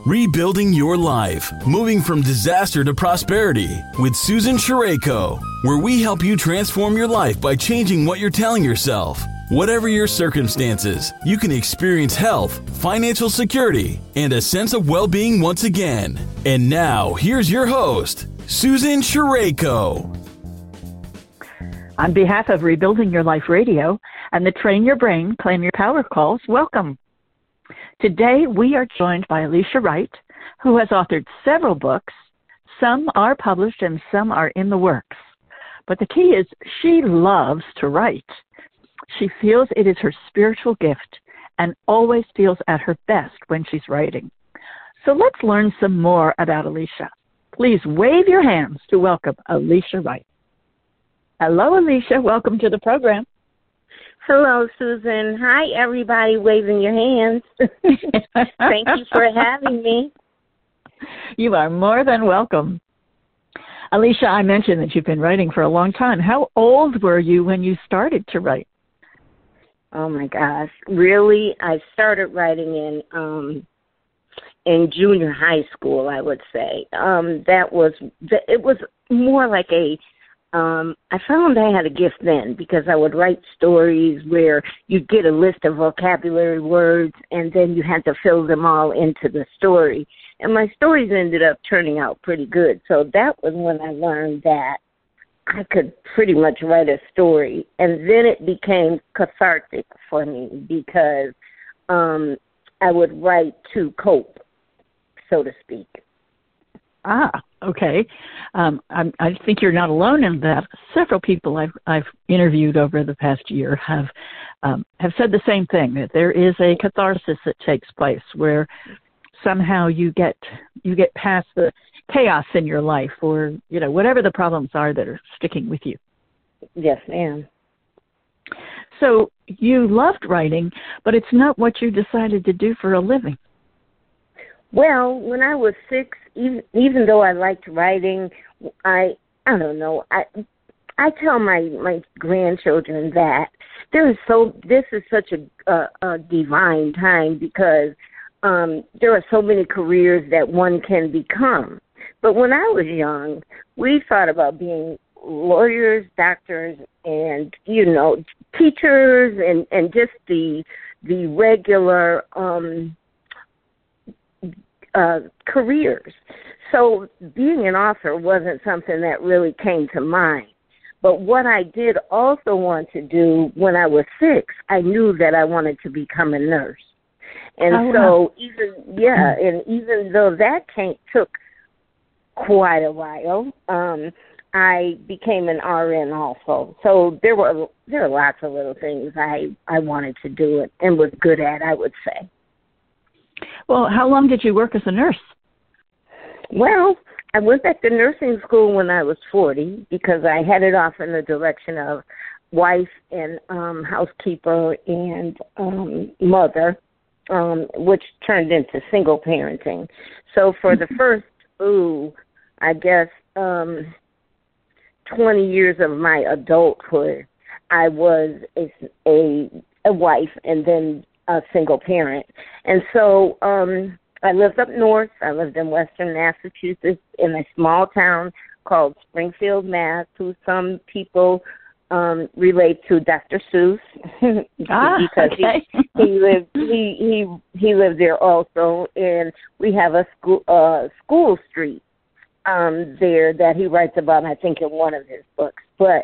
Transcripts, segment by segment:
Rebuilding Your Life, Moving from Disaster to Prosperity with Susan Sherayko, where we help you transform your life by changing what you're telling yourself. Whatever your circumstances, you can experience health, financial security, and a sense of well-being once again. And now, here's your host, Susan Sherayko. On behalf of Rebuilding Your Life Radio and the Train Your Brain, Claim Your Power calls, welcome. Today, we are joined by Alicia Wright, who has authored several books. Some are published and some are in the works. But the key is she loves to write. She feels it is her spiritual gift and always feels at her best when she's writing. So let's learn some more about Alicia. Please wave your hands to welcome Alicia Wright. Hello, Alicia. Welcome to the program. Hello, Susan. Hi, everybody waving your hands. Thank you for having me. You are more than welcome. Alicia, I mentioned that you've been writing for a long time. How old were you when you started to write? Oh, my gosh. Really? I started writing in junior high school, I would say. It was more like I found I had a gift then because I would write stories where you'd get a list of vocabulary words and then you had to fill them all into the story. And my stories ended up turning out pretty good. So that was when I learned that I could pretty much write a story. And then it became cathartic for me because I would write to cope, so to speak. Ah, okay. I think you're not alone in that. Several people I've interviewed over the past year have said the same thing, that there is a catharsis that takes place where somehow you get past the chaos in your life, or whatever the problems are that are sticking with you. Yes, ma'am. So you loved writing, but it's not what you decided to do for a living. Well, when I was 6, even though I liked writing, I don't know. I tell my grandchildren that this is such a divine time because there are so many careers that one can become. But when I was young, we thought about being lawyers, doctors, and teachers, and just the regular careers. So being an author wasn't something that really came to mind. But what I did also want to do when I was 6, I knew that I wanted to become a nurse. And even though that took quite a while, I became an RN also. So there were lots of little things I wanted to do and was good at, I would say. Well, how long did you work as a nurse? Well, I was at the nursing school when I was 40 because I headed off in the direction of wife and housekeeper and mother, which turned into single parenting. So for the first, 20 years of my adulthood, I was a wife and then a single parent. And so I lived up north. I lived in western Massachusetts in a small town called Springfield, Mass., who some people relate to Dr. Seuss because okay. he lived there also. And we have a school street there that he writes about, I think, in one of his books. But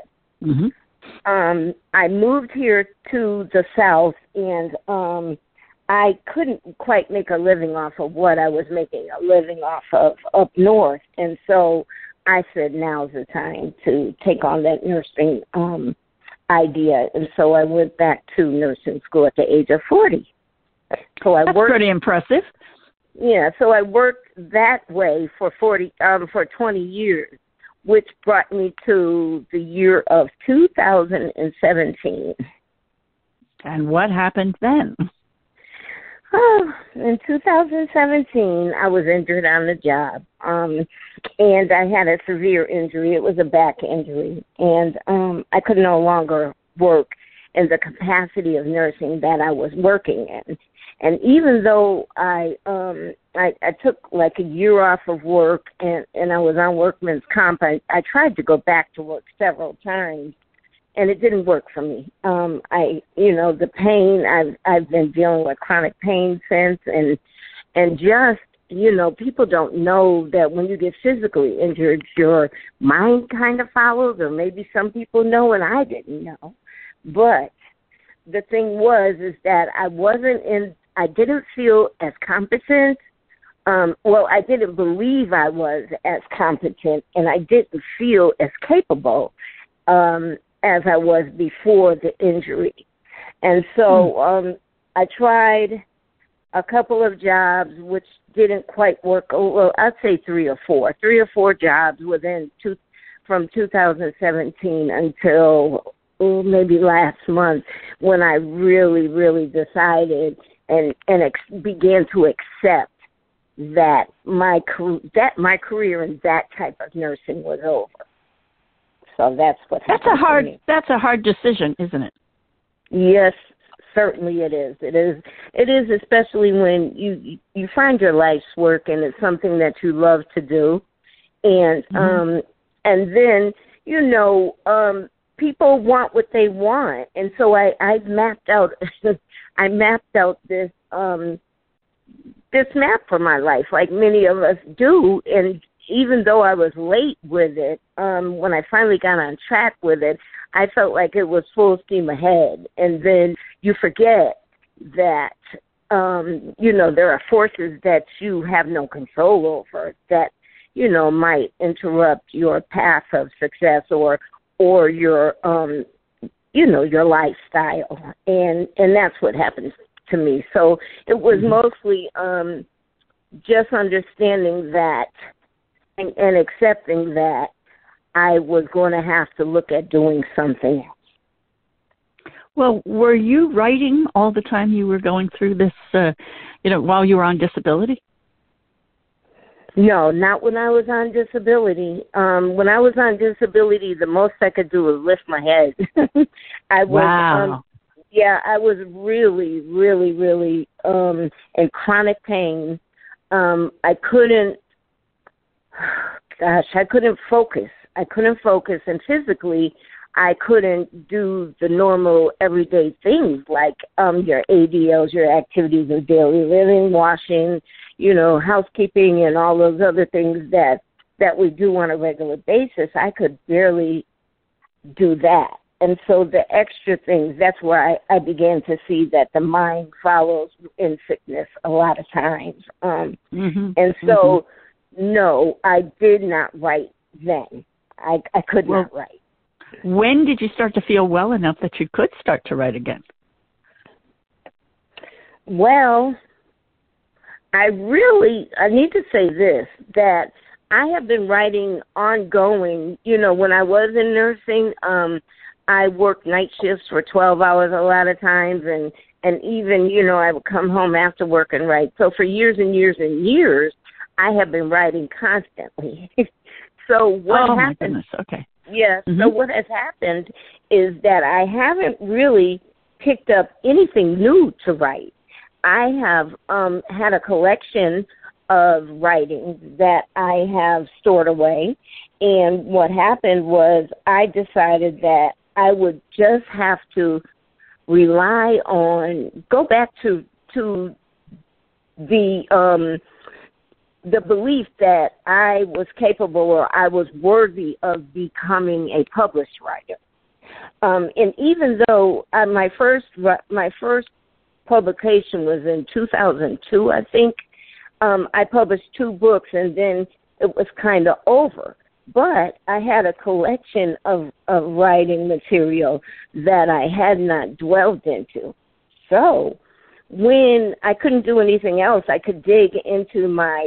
I moved here to the South, and I couldn't quite make a living off of what I was making a living off of up north. And so I said, now's the time to take on that nursing idea. And so I went back to nursing school at the age of 40. So That's pretty impressive. Yeah, so I worked that way for 20 years, which brought me to the year of 2017. And what happened then? In 2017, I was injured on the job, and I had a severe injury. It was a back injury, and I could no longer work in the capacity of nursing that I was working in. And even though I took like a year off of work and I was on workman's comp, I tried to go back to work several times, and it didn't work for me. The pain, I've been dealing with chronic pain since, and just, people don't know that when you get physically injured, your mind kind of follows, or maybe some people know and I didn't know. But the thing is that I didn't feel as competent. I didn't believe I was as competent, and I didn't feel as capable as I was before the injury. And so I tried a couple of jobs, which didn't quite work. Well, I'd say three or four jobs from 2017 until maybe last month, when I really, really decided and began to accept that my career in that type of nursing was over. So that's what happened. That's a hard decision, isn't it? Yes, certainly it is. It is, especially when you find your life's work and it's something that you love to do, and then people want what they want, and so I mapped out this map for my life, like many of us do. And even though I was late with it, when I finally got on track with it, I felt like it was full steam ahead. And then you forget that, there are forces that you have no control over that, might interrupt your path of success or your, your lifestyle. And that's what happened to me. So it was mostly just understanding that and accepting that I was going to have to look at doing something else. Well, were you writing all the time you were going through this, while you were on disability? No, not when I was on disability. When I was on disability, the most I could do was lift my head. Wow. I was really, really, really in chronic pain. I couldn't focus. And physically, I couldn't do the normal everyday things like your ADLs, your activities of daily living, washing, housekeeping, and all those other things that we do on a regular basis. I could barely do that. And so the extra things, that's where I began to see that the mind follows in sickness a lot of times. And so, no, I did not write then. I could not write. When did you start to feel well enough that you could start to write again? Well, I need to say this, that I have been writing ongoing. When I was in nursing, I worked night shifts for 12 hours a lot of times, and even, I would come home after work and write. So for years and years and years, I have been writing constantly. So what happened? My goodness. Okay. Yes. So what has happened is that I haven't really picked up anything new to write. I have had a collection of writings that I have stored away, and what happened was I decided that I would just have to go back to the belief that I was capable or I was worthy of becoming a published writer. And even though my first publication was in 2002, I think, I published 2 books and then it was kind of over. But I had a collection of writing material that I had not dwelled into. So when I couldn't do anything else, I could dig into my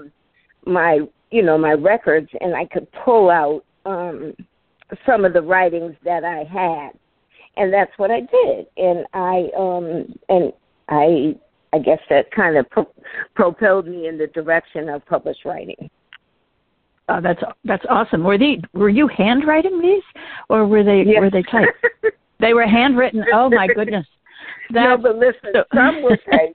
records, and I could pull out some of the writings that I had, and that's what I did. And I guess that kind of propelled me in the direction of published writing. That's awesome. Were you handwriting these, or were they typed? They were handwritten. Oh my goodness. No, but listen, some would type.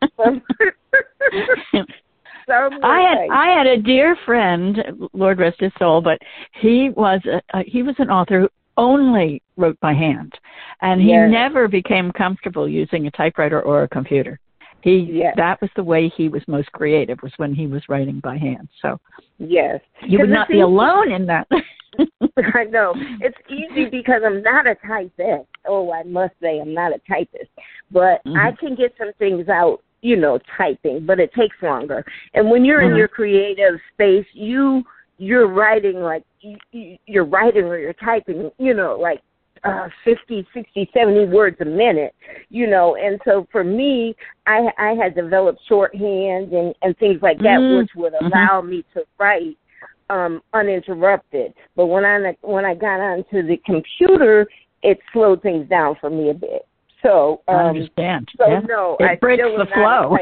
I had a dear friend, Lord rest his soul, but he was an author who only wrote by hand, and he never became comfortable using a typewriter or a computer. That was the way he was most creative, was when he was writing by hand. So yes, you would not be alone in that. I know. It's easy because I'm not a typist. Oh, I must say I'm not a typist. But I can get some things out, typing, but it takes longer. And when you're in your creative space, you're writing like you're writing or you're typing, like 50, 60, 70 words a minute, And so for me, I had developed shorthand and things like that, which would allow me to write uninterrupted. But when I got onto the computer, it slowed things down for me a bit. So I understand. So no, it breaks the flow.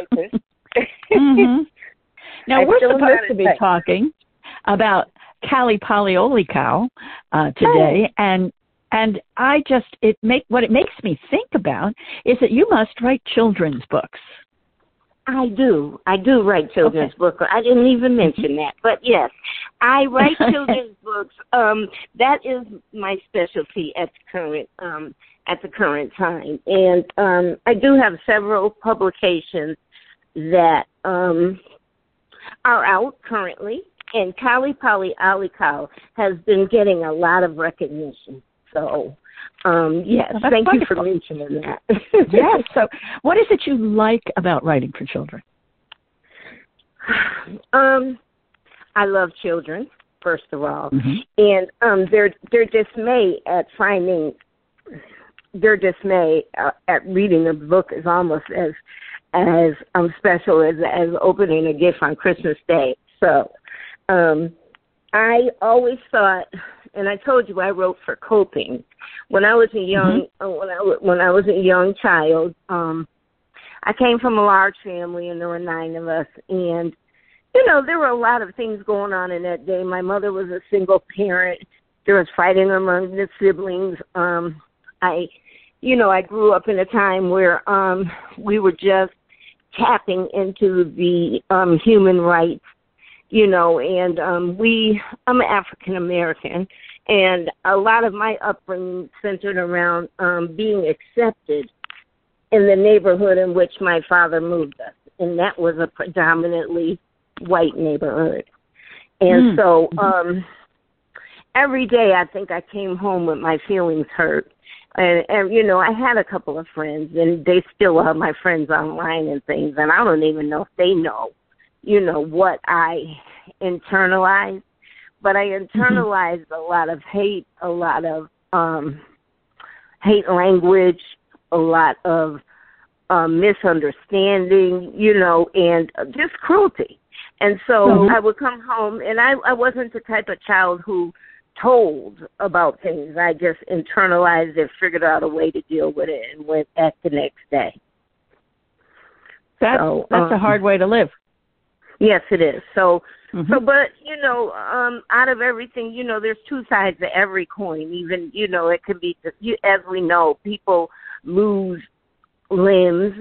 Now we're supposed to be talking about Callie Polyolicow today, and what it makes me think about is that you must write children's books. I do write children's books. I didn't even mention that, but yes, I write children's books. That is my specialty at the current time, and I do have several publications that are out currently. And Callie Polyolicow has been getting a lot of recognition. So, yes, thank you for mentioning that. Yes. So, what is it you like about writing for children? I love children, first of all, and their dismay at reading a book is almost as special as opening a gift on Christmas Day. So, I always thought. And I told you I wrote for coping. When I was a young when I was a young child, I came from a large family, and there were 9 of us. And there were a lot of things going on in that day. My mother was a single parent. There was fighting among the siblings. I grew up in a time where we were just tapping into the human rights. And I'm African American, and a lot of my upbringing centered around being accepted in the neighborhood in which my father moved us, and that was a predominantly white neighborhood. And so every day I think I came home with my feelings hurt. And I had a couple of friends, and they still are my friends online and things, and I don't even know if they know what I internalized, but I internalized a lot of hate, a lot of hate language, a lot of misunderstanding, and just cruelty. And so I would come home, and I wasn't the type of child who told about things. I just internalized it, figured out a way to deal with it, and went back the next day. That's a hard way to live. Yes, it is. So, but, out of everything, there's 2 sides to every coin. Even, it could be, as we know, people lose limbs,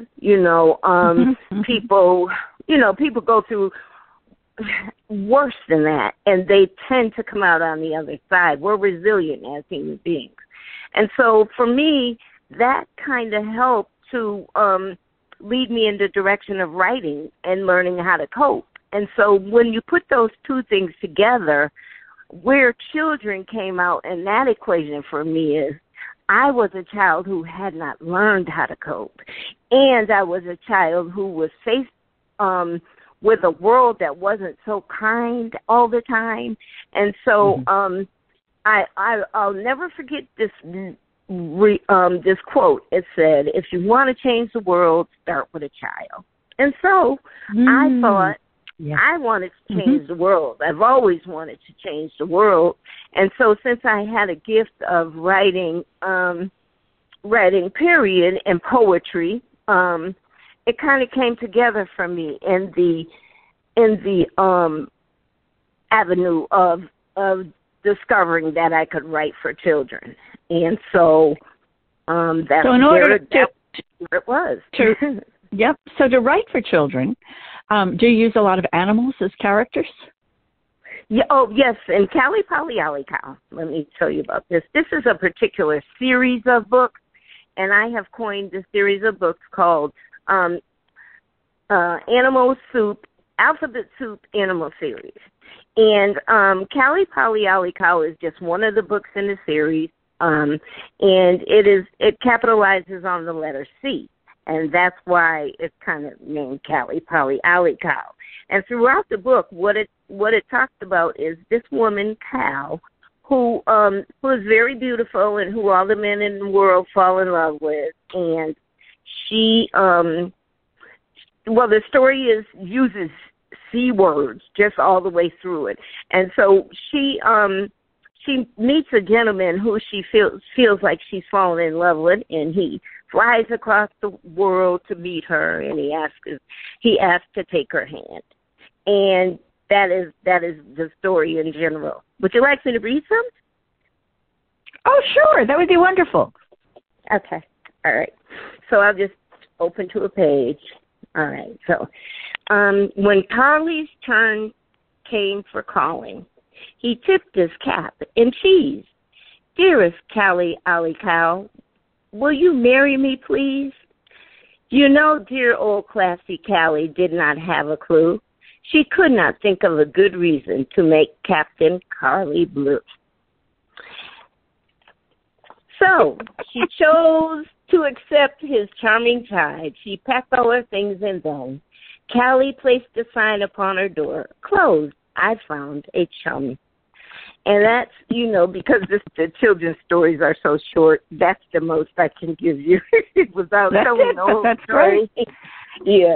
people go through worse than that, and they tend to come out on the other side. We're resilient as human beings. And so for me, that kind of helped to lead me in the direction of writing and learning how to cope. And so when you put those 2 things together, where children came out in that equation for me is I was a child who had not learned how to cope. And I was a child who was faced with a world that wasn't so kind all the time. And so I'll never forget this this quote. It said, if you want to change the world, start with a child. And so I thought, I wanted to change the world. I've always wanted to change the world. And so since I had a gift of writing period and poetry, it kind of came together for me in the avenue of discovering that I could write for children. And so that's It was. Yep. So to write for children, do you use a lot of animals as characters? Yeah, oh, yes, and Callie Polly Ollie Cow. Let me tell you about this. This is a particular series of books, and I have coined a series of books called Animal Soup, Alphabet Soup Animal Series. And Callie Polly Ollie Cow is just one of the books in the series, and it capitalizes on the letter C, and that's why it's kind of named Callie Polly Ollie Cow. And throughout the book, what it talks about is this woman, Cal, who is very beautiful and who all the men in the world fall in love with. And she, the story uses C words just all the way through it. And so she meets a gentleman who she feels like she's fallen in love with, and he flies across the world to meet her, and he asks to take her hand. And that is the story in general. Would you like me to read some? Oh, sure. That would be wonderful. Okay. All right. So I'll just open to a page. All right. So when Carly's turn came for calling, he tipped his cap and cheese. Dearest Callie Ollie Cow, will you marry me, please? You know, dear old classy Callie did not have a clue. She could not think of a good reason to make Captain Carly blue. So she chose to accept his charming tide. She packed all her things and then Callie placed a sign upon her door. Closed, I found a chum. And that's, because the children's stories are so short, that's the most I can give you without telling the whole story. Great. Yeah.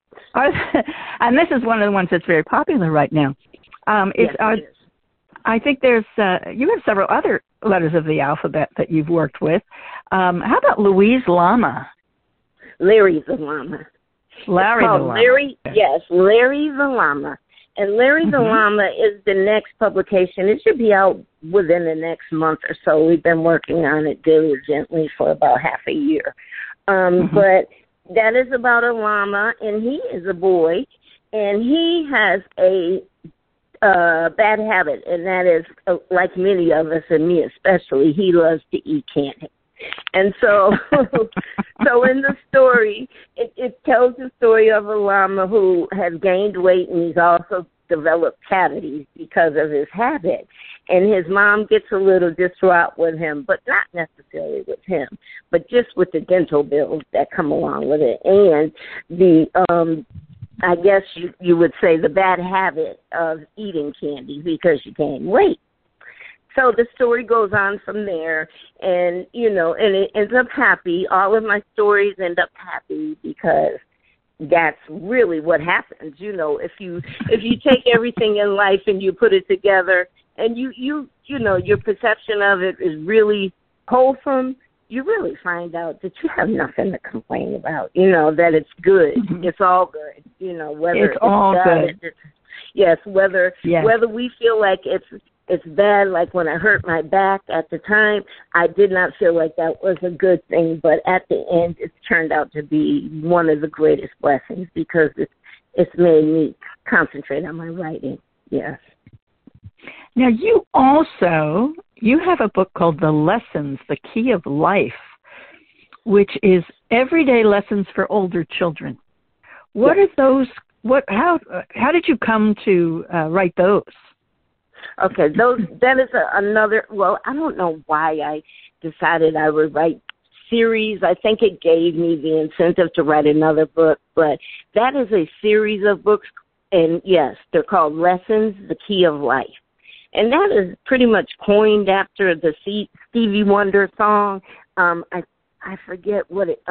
And this is one of the ones that's very popular right now. Yes, it is. I think you have several other letters of the alphabet that you've worked with. How about Louise Llama? Larry the Llama. Larry the Llama. Larry the Llama. And Larry the Llama is the next publication. It should be out within the next month or so. We've been working on it diligently for about half a year. But that is about a llama, and he is a boy, and he has a bad habit, and that is, like many of us, and me especially, he loves to eat candy. And so in the story, it tells the story of a llama who has gained weight, and he's also developed cavities because of his habit. And his mom gets a little distraught with him, but not necessarily with him, but just with the dental bills that come along with it. And the, I guess you would say, the bad habit of eating candy because you gain weight. So the story goes on from there, and, and it ends up happy. All of my stories end up happy because that's really what happens. If you take everything in life and you put it together, and your perception of it is really wholesome, you really find out that you have nothing to complain about. That it's good. It's all good. Whether it's all good. Yes, whether we feel like it's bad, like when I hurt my back at the time, I did not feel like that was a good thing, but at the end, it's turned out to be one of the greatest blessings because it's made me concentrate on my writing. Yes. Now, you have a book called The Lessons, The Key of Life, which is everyday lessons for older children. What are those? How did you come to write those? Okay, that is another, I don't know why I decided I would write series. I think it gave me the incentive to write another book, but that is a series of books, and yes, they're called Lessons, The Key of Life. And that is pretty much coined after the Stevie Wonder song. I forget what it,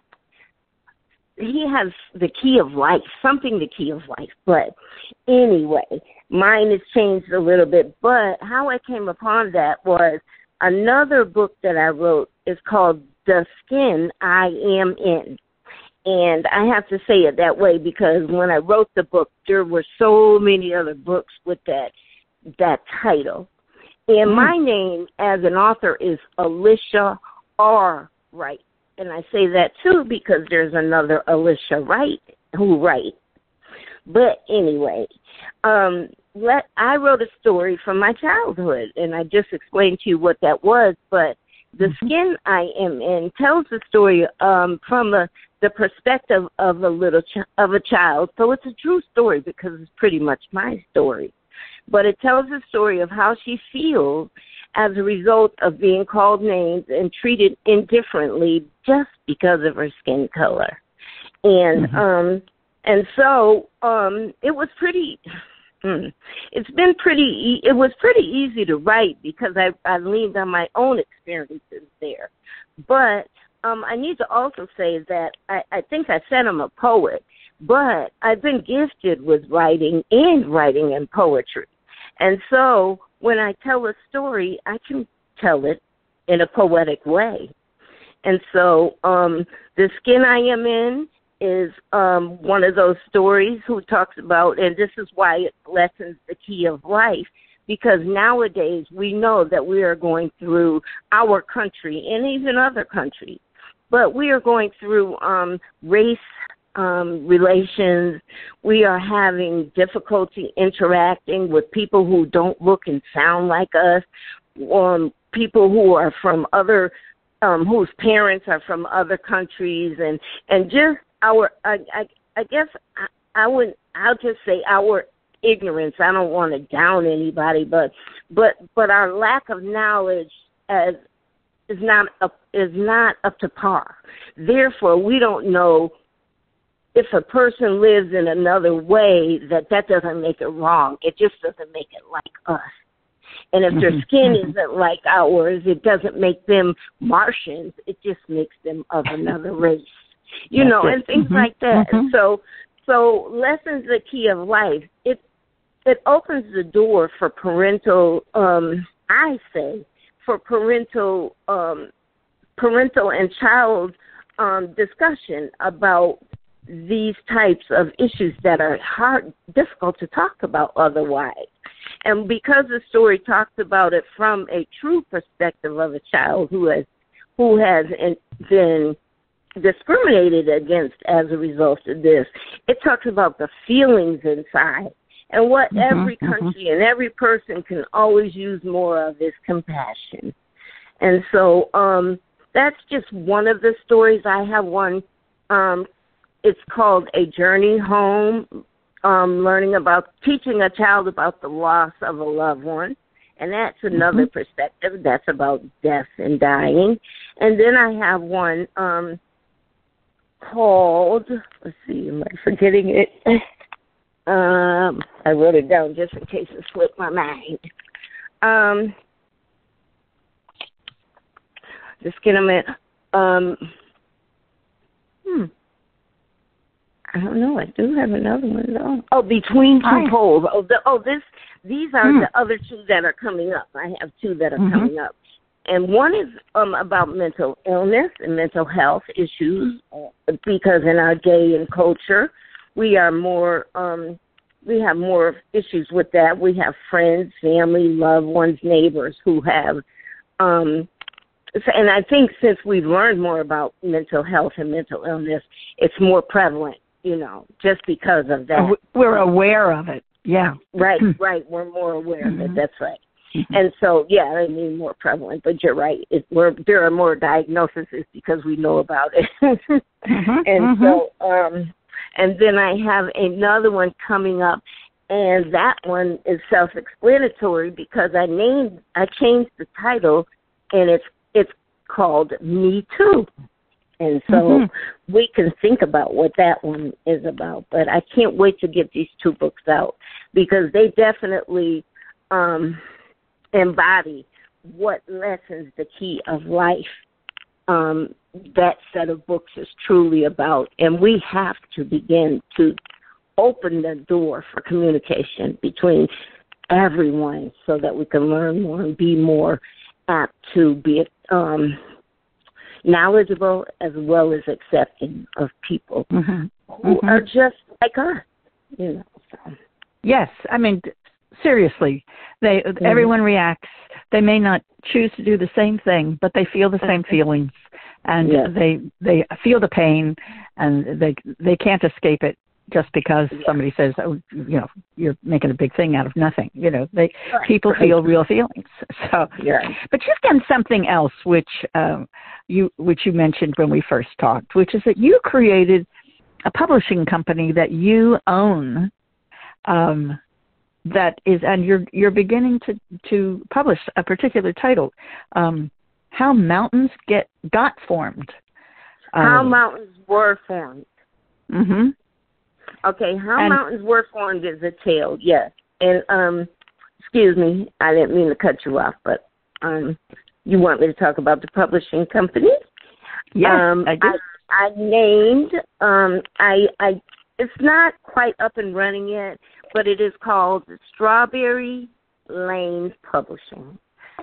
he has the key of life, something the key of life. But anyway, mine has changed a little bit. But how I came upon that was another book that I wrote is called The Skin I Am In. And I have to say it that way because when I wrote the book, there were so many other books with that title. And my name as an author is Alicia R. Wright. and I say that too because there's another Alicia Wright who writes. But anyway, I wrote a story from my childhood, and I just explained to you what that was. But The Skin I Am In tells the story from the perspective of a child. So it's a true story because it's pretty much my story. But it tells the story of how she feels as a result of being called names and treated indifferently just because of her skin color. And so it was pretty. It was pretty easy to write because I leaned on my own experiences there. But I need to also say that I think I said I'm a poet, but I've been gifted with writing and poetry. And so when I tell a story, I can tell it in a poetic way. And so The Skin I Am In is one of those stories who talks about, and this is why it lessens the key of life, because nowadays we know that we are going through, our country and even other countries, but we are going through race relations. We are having difficulty interacting with people who don't look and sound like us, people who are from other, whose parents are from other countries, and just our, I guess I'll just say our ignorance. I don't want to down anybody, but our lack of knowledge is not up to par. Therefore, we don't know if a person lives in another way, that doesn't make it wrong. It just doesn't make it like us. And if their skin isn't like ours, it doesn't make them Martians. It just makes them of another race, you know, and things like that. And so lessons the key of life. It opens the door for parental, I say, for parental and child discussion about these types of issues that are difficult to talk about otherwise. And because the story talks about it from a true perspective of a child who has been discriminated against as a result of this, it talks about the feelings inside. And what every country and every person can always use more of is compassion. And so that's just one of the stories. I have one. It's called A Journey Home, teaching a child about the loss of a loved one. And that's another perspective. That's about death and dying. And then I have one called, let's see, am I forgetting it? I wrote it down just in case it slipped my mind. Just get a minute. I don't know. I do have another one though. Oh, Between Two Poles. These are the other two that are coming up. I have two that are coming up, and one is about mental illness and mental health issues. Because in our day and culture, we have more issues with that. We have friends, family, loved ones, neighbors who have. And I think since we've learned more about mental health and mental illness, it's more prevalent, you know, just because of that. We're aware of it, yeah. Right. We're more aware of it, that's right. And so, yeah, I mean more prevalent, but you're right. There are more diagnoses because we know about it. And so, and then I have another one coming up, and that one is self-explanatory because I changed the title, and it's called Me Too. And so we can think about what that one is about. But I can't wait to get these two books out because they definitely embody what lessons the key of life that set of books is truly about. And we have to begin to open the door for communication between everyone so that we can learn more and be more apt to be knowledgeable as well as accepting of people who are just like us, you know. So. Yes, I mean, seriously, everyone reacts. They may not choose to do the same thing, but they feel the same feelings, and they feel the pain, and they can't escape it just because somebody says, "Oh, you're making a big thing out of nothing." People feel real feelings. So, but you've done something else, which you mentioned when we first talked, which is that you created a publishing company that you own. That is, and you're beginning to publish a particular title, How Mountains Got Formed. How Mountains Were Formed. Mm-hmm. Okay, How Mountains Were Formed is a tale, yes. And excuse me, I didn't mean to cut you off, but you want me to talk about the publishing company? Yes, I do. I named it's not quite up and running yet, but it is called Strawberry Lane Publishing.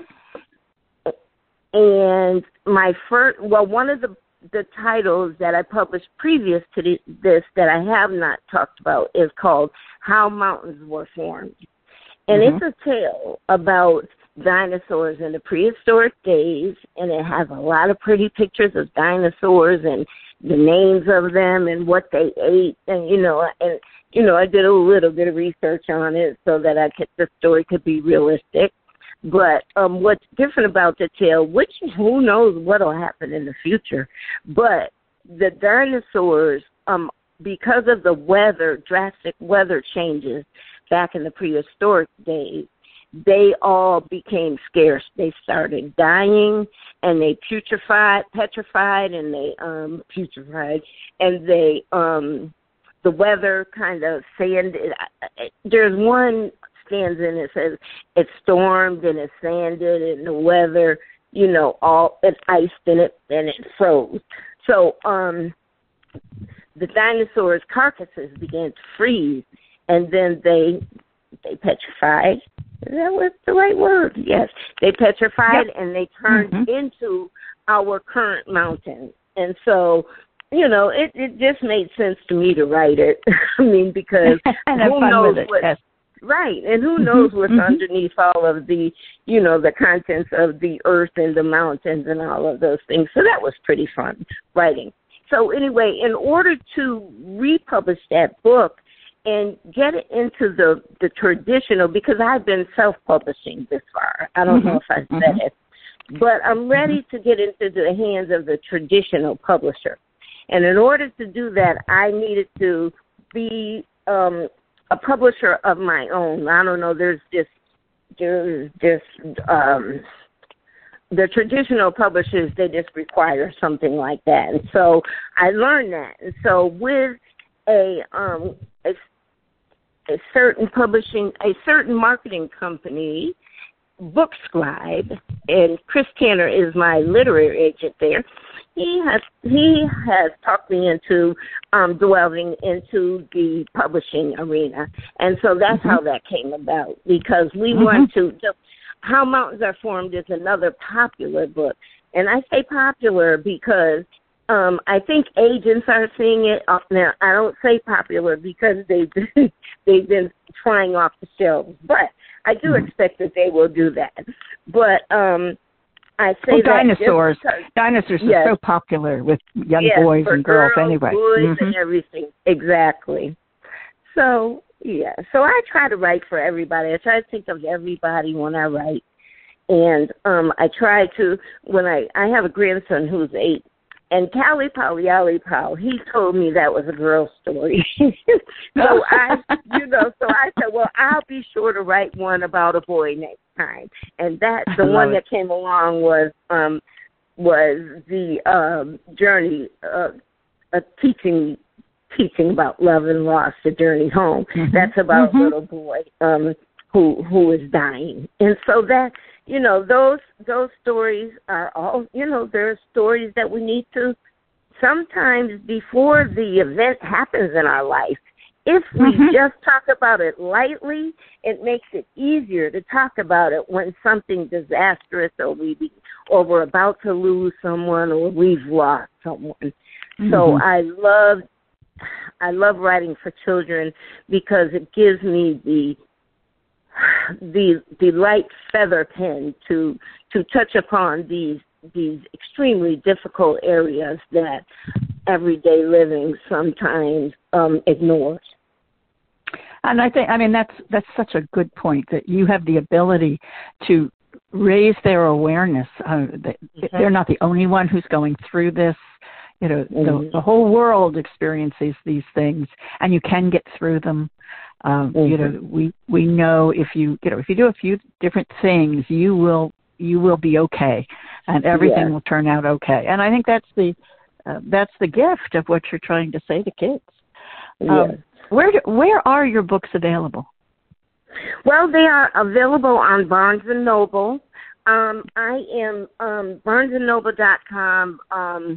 And one of the titles that I published previous to this that I have not talked about is called How Mountains Were Formed. And it's a tale about dinosaurs in the prehistoric days, and it has a lot of pretty pictures of dinosaurs and the names of them and what they ate, and I did a little bit of research on it so that the story could be realistic. But what's different about the tale, which who knows what'll happen in the future, but the dinosaurs, because of the drastic weather changes back in the prehistoric days, they all became scarce. They started dying, and they petrified, and they putrefied, and they the weather kind of sanded. There's one stanza and it says it stormed and it sanded, and the weather, all it iced in it and it froze. So the dinosaurs' carcasses began to freeze, and then they petrified. That was the right word. Yes, they petrified, and they turned into our current mountains. And so, it just made sense to me to write it. I mean, because who knows what, right? And who knows what's underneath all of the, the contents of the earth and the mountains and all of those things. So that was pretty fun writing. So anyway, in order to republish that book and get it into the traditional, because I've been self-publishing this far. I don't know if I said it, but I'm ready to get into the hands of the traditional publisher. And in order to do that, I needed to be a publisher of my own. I don't know, there's the traditional publishers, they just require something like that. And so I learned that. And so with a certain marketing company, BookScribe, and Chris Tanner is my literary agent there. He has talked me into delving into the publishing arena, and so that's how that came about, because we want to. How Mountains Are Formed is another popular book, and I say popular because I think agents are seeing it. Now, I don't say popular because they've been flying off the shelves, but I do expect that they will do that. But I say dinosaurs. Dinosaurs are so popular with young boys and girls anyway. Boys and everything. Exactly. So, so I try to write for everybody. I try to think of everybody when I write. And I try to, when I have a grandson who's 8, and Callie Pow, he told me that was a girl story. So I said, well, I'll be sure to write one about a boy next time. And the one that came along was the journey of teaching about love and loss, the journey home. That's about a little boy who is dying. And so that, those stories are all, there are stories that we need to, sometimes before the event happens in our life, if we just talk about it lightly, it makes it easier to talk about it when something disastrous or we're about to lose someone or we've lost someone. So I love writing for children because it gives me the light feather pen to touch upon these these extremely difficult areas that everyday living sometimes ignores. And I mean, that's such a good point, that you have the ability to raise their awareness. They're not the only one who's going through this. You know, the whole world experiences these things, and you can get through them. You know, we know if you do a few different things, you will be okay, and everything will turn out okay. And I think that's the gift of what you're trying to say to kids. Where are your books available? Well, they are available on Barnes & Noble. I am BarnesandNoble.com,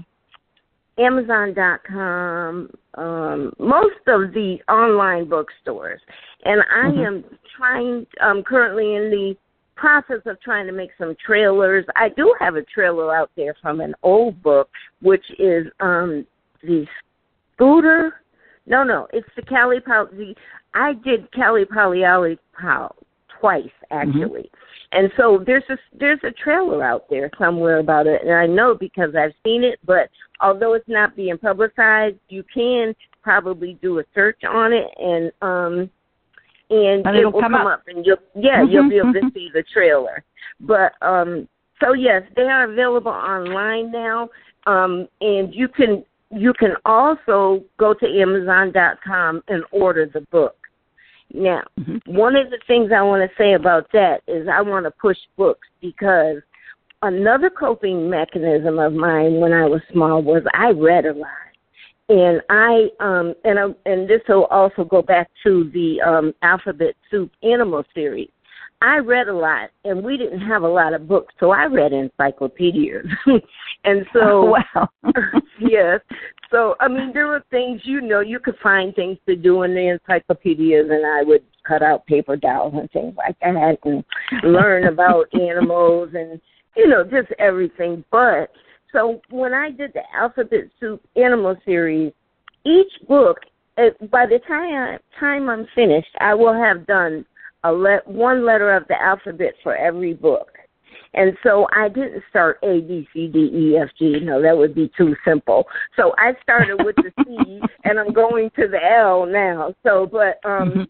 Amazon.com, most of the online bookstores. And I am currently in the process of trying to make some trailers. I do have a trailer out there from an old book, which is the Scooter. No, it's the Cali Poly. I did Cali Poly twice, actually. And so there's a trailer out there somewhere about it, and I know because I've seen it, but although it's not being publicized, you can probably do a search on it, and it will come up, and you'll be able to see the trailer. But so yes, they are available online now, and you can also go to Amazon.com and order the book. Now, one of the things I want to say about that is I want to push books, because another coping mechanism of mine when I was small was I read a lot. And and this will also go back to the Alphabet Soup Animal series. I read a lot, and we didn't have a lot of books, so I read encyclopedias. And so, yes. So, I mean, there were things, you could find things to do in the encyclopedias, and I would cut out paper dolls and things like that and learn about animals and, just everything. But, so when I did the Alphabet Soup Animal series, each book, by the time I'm finished, I will have done one letter of the alphabet for every book. And so I didn't start A, B, C, D, E, F, G. No, that would be too simple. So I started with the C, and I'm going to the L now. So, but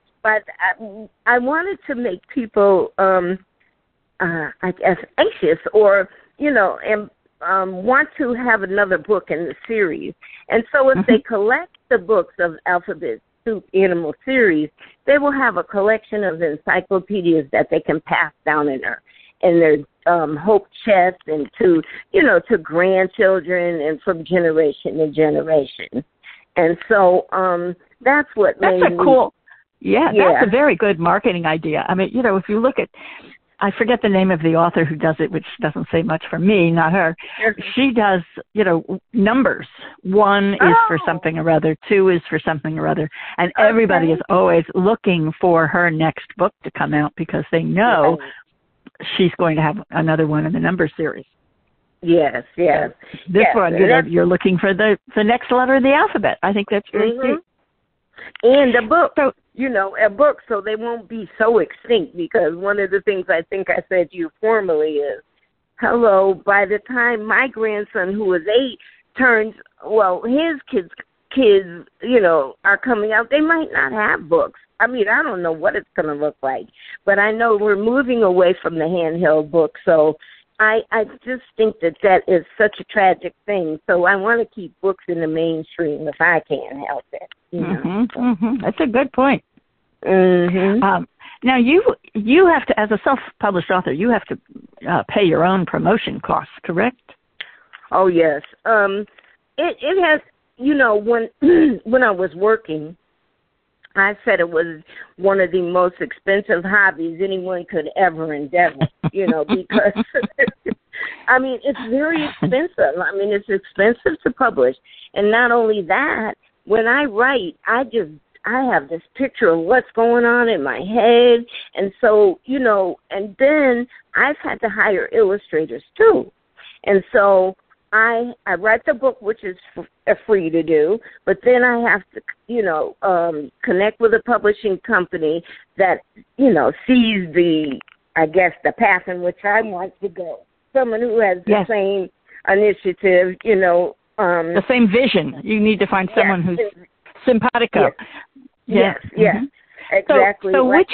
I wanted to make people, I guess, anxious or, and want to have another book in the series. And so if they collect the books of Alphabet Soup Animal series, they will have a collection of encyclopedias that they can pass down in their hope chest and to grandchildren and from generation to generation. And so that's what made me cool. Yeah, that's a very good marketing idea. I mean, if you look at, I forget the name of the author who does it, which doesn't say much for me, not her. She does, numbers. 1 is for something or other, 2 is for something or other. And everybody is always looking for her next book to come out because they know she's going to have another one in the number series. Yes. This one, you're looking for the next letter of the alphabet. I think that's very cute. And a book, a book so they won't be so extinct, because one of the things I think I said to you formally is, by the time my grandson, who is 8, turns, his kids, are coming out, they might not have books. I mean, I don't know what it's going to look like, but I know we're moving away from the handheld book, so I just think that is such a tragic thing. So I want to keep books in the mainstream if I can help it. That's a good point. Now, you have to, as a self-published author, you have to pay your own promotion costs, correct? Oh, yes. It has, when I was working, I said it was one of the most expensive hobbies anyone could ever endeavor, because, I mean, it's very expensive. I mean, it's expensive to publish. And not only that, when I write, I have this picture of what's going on in my head. And so, and then I've had to hire illustrators too. And so I write the book, which is free to do, but then I have to, connect with a publishing company that, sees the path in which I want to go. Someone who has the same initiative, the same vision. You need to find someone who's simpatico. Yes, mm-hmm. Exactly. So which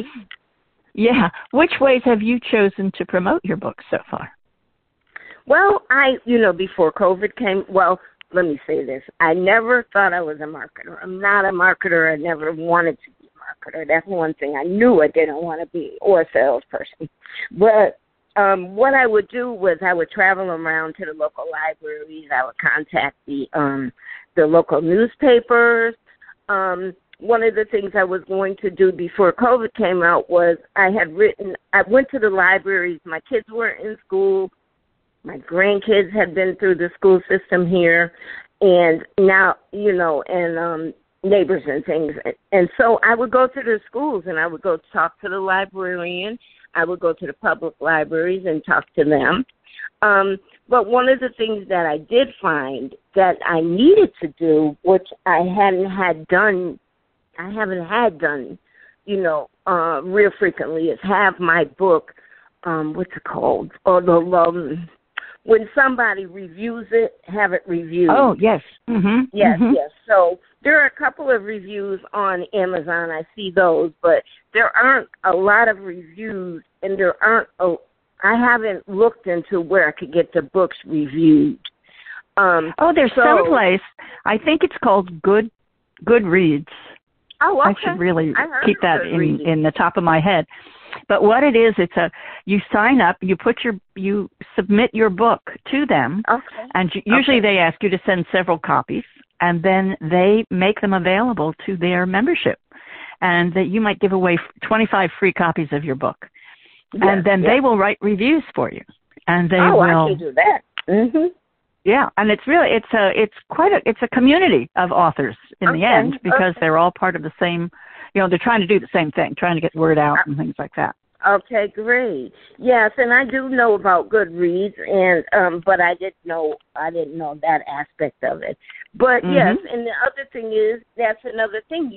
ways have you chosen to promote your book so far? Well, before COVID came, let me say this. I never thought I was a marketer. I'm not a marketer. I never wanted to be a marketer. That's one thing I knew I didn't want to be, or a salesperson. But what I would do was I would travel around to the local libraries. I would contact the local newspapers. One of the things I was going to do before COVID came out was I went to the libraries. My kids were in school. My grandkids had been through the school system here, and now, neighbors and things. And so I would go to the schools, and I would go talk to the librarian. I would go to the public libraries and talk to them. But one of the things that I did find that I needed to do, which I haven't had done, real frequently, is have my book, what's it called? When somebody reviews it, have it reviewed. Oh, yes. Mm-hmm. Yes, mm-hmm. yes. So there are a couple of reviews on Amazon. I see those, but there aren't a lot of reviews, and I haven't looked into where I could get the books reviewed. There's someplace. I think it's called Goodreads. Oh, okay. I should really keep that in the top of my head. But what it is, you sign up, you submit your book to them, and usually they ask you to send several copies, and then they make them available to their membership, and that you might give away 25 free copies of your book, and then they will write reviews for you, and they will. I can do that. Mm-hmm. Yeah, and it's a community of authors in the end, because they're all part of the same. They're trying to do the same thing, trying to get word out and things like that. Okay, great. Yes, and I do know about Goodreads, and but I didn't know that aspect of it. But yes, and the other thing is, that's another thing.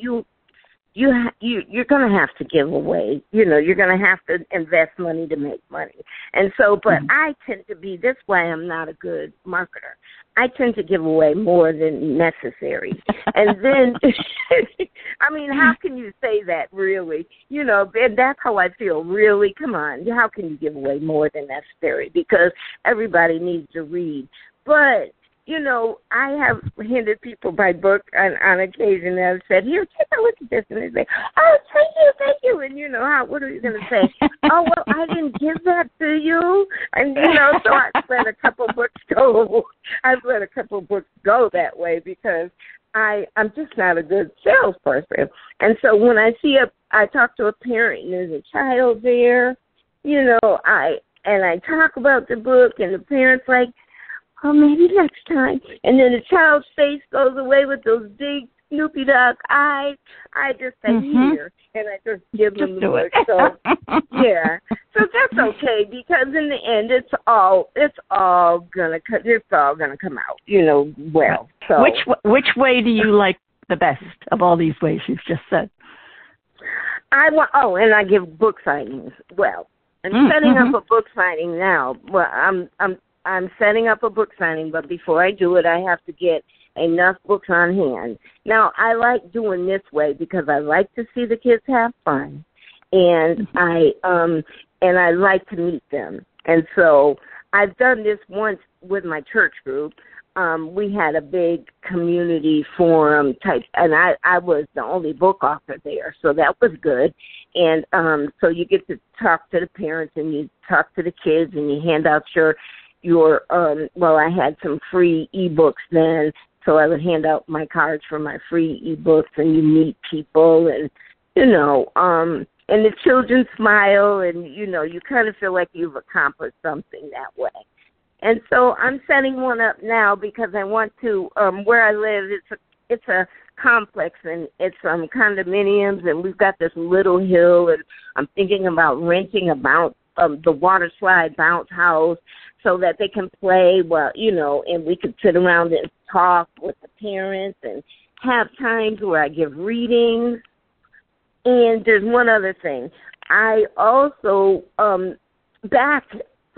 You're going to have to give away. You're going to have to invest money to make money. And so, but I tend to be, that's why I'm not a good marketer. I tend to give away more than necessary. And then, I mean, how can you say that, really? And that's how I feel, really. Come on. How can you give away more than necessary? Because everybody needs to read. But, I have handed people my book on occasion, and I've said, here, take a look at this. And they say, oh, thank you. And, what are you going to say? Oh, well, I didn't give that to you. And, so I've let a couple books go. I've let a couple books go that way because I'm just not a good salesperson. And so when I talk to a parent and there's a child there, I talk about the book, and the parent's like, oh, maybe next time. And then the child's face goes away with those big Snoopy Dog eyes. I just say, here, and I just give them the book. So, yeah. So that's okay, because in the end, it's all gonna come out, well. So which way do you like the best of all these ways you've just said? And I give book signings. Well, I'm setting up a book signing now. Well, I'm setting up a book signing, but before I do it, I have to get enough books on hand. Now, I like doing this way because I like to see the kids have fun, and I like to meet them. And so I've done this once with my church group. We had a big community forum type, and I was the only book author there, so that was good. And so you get to talk to the parents, and you talk to the kids, and you hand out your I had some free ebooks then, so I would hand out my cards for my free ebooks, and you meet people, and and the children smile, and you kind of feel like you've accomplished something that way. And so I'm setting one up now because I want to, where I live, it's a complex, and it's condominiums, and we've got this little hill, and I'm thinking about renting the water slide bounce house so that they can play, and we could sit around and talk with the parents and have times where I give readings. And there's one other thing. I also, back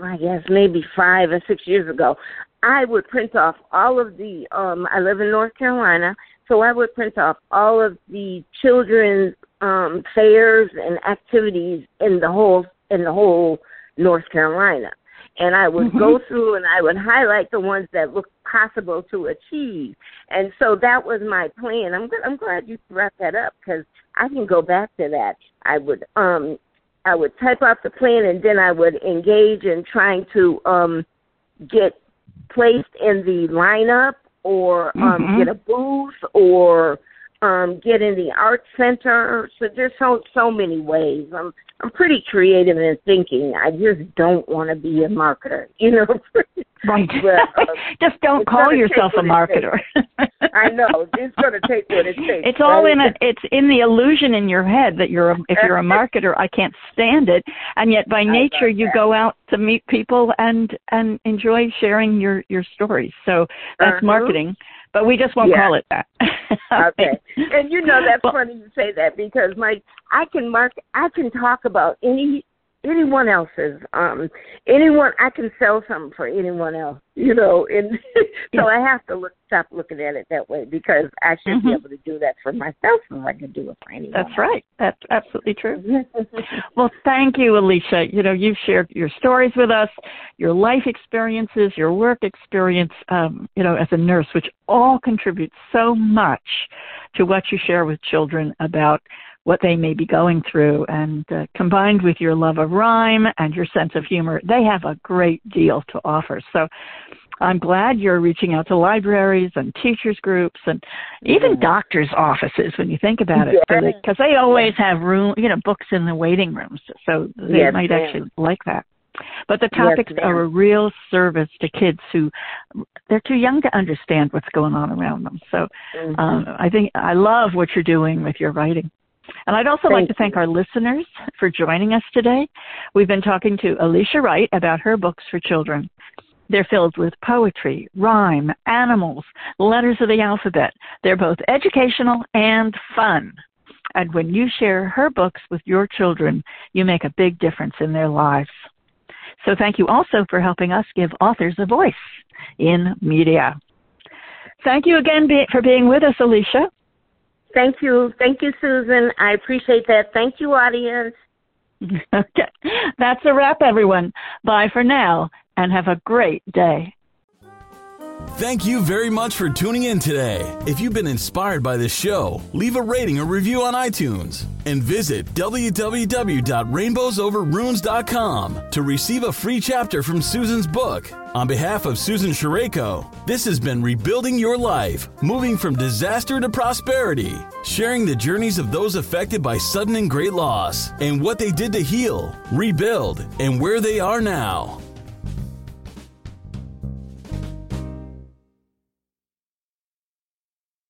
I guess maybe 5 or 6 years ago, I would print off all of the, I live in North Carolina, so I would print off all of the children's fairs and activities in the whole North Carolina. And I would go through and I would highlight the ones that looked possible to achieve. And so that was my plan. I'm glad you brought that up because I can go back to that. I would type out the plan and then I would engage in trying to get placed in the lineup or get a booth or get in the art center. So there's so many ways. I'm pretty creative in thinking. I just don't want to be a marketer, Right. But, just don't call yourself a marketer. I know. It's going to take what it takes. It's all it's in the illusion in your head that if you're a marketer, I can't stand it. And yet by nature you go out to meet people and enjoy sharing your stories. So that's marketing. But we just won't call it that. Okay. And that's funny you say that because I can talk about anyone else's, I can sell something for anyone else, and so I have to stop looking at it that way because I should be able to do that for myself so I can do it for anyone. That's right. That's absolutely true. Well, thank you, Alicia. You've shared your stories with us, your life experiences, your work experience, as a nurse, which all contributes so much to what you share with children about what they may be going through, and combined with your love of rhyme and your sense of humor, they have a great deal to offer. So I'm glad you're reaching out to libraries and teachers groups and even doctors' offices when you think about it, because they always have books in the waiting rooms, so they might actually like that. But the topics are a real service to kids who they're too young to understand what's going on around them. So I think I love what you're doing with your writing. And I'd also like to thank our listeners for joining us today. We've been talking to Alicia Wright about her books for children. They're filled with poetry, rhyme, animals, letters of the alphabet. They're both educational and fun. And when you share her books with your children, you make a big difference in their lives. So thank you also for helping us give authors a voice in media. Thank you again for being with us, Alicia. Thank you. Thank you, Susan. I appreciate that. Thank you, audience. Okay. That's a wrap, everyone. Bye for now, and have a great day. Thank you very much for tuning in today. If you've been inspired by this show, leave a rating or review on iTunes and visit www.rainbowsoverrunes.com to receive a free chapter from Susan's book. On behalf of Susan Sharayko, this has been Rebuilding Your Life, moving from disaster to prosperity, sharing the journeys of those affected by sudden and great loss and what they did to heal, rebuild, and where they are now.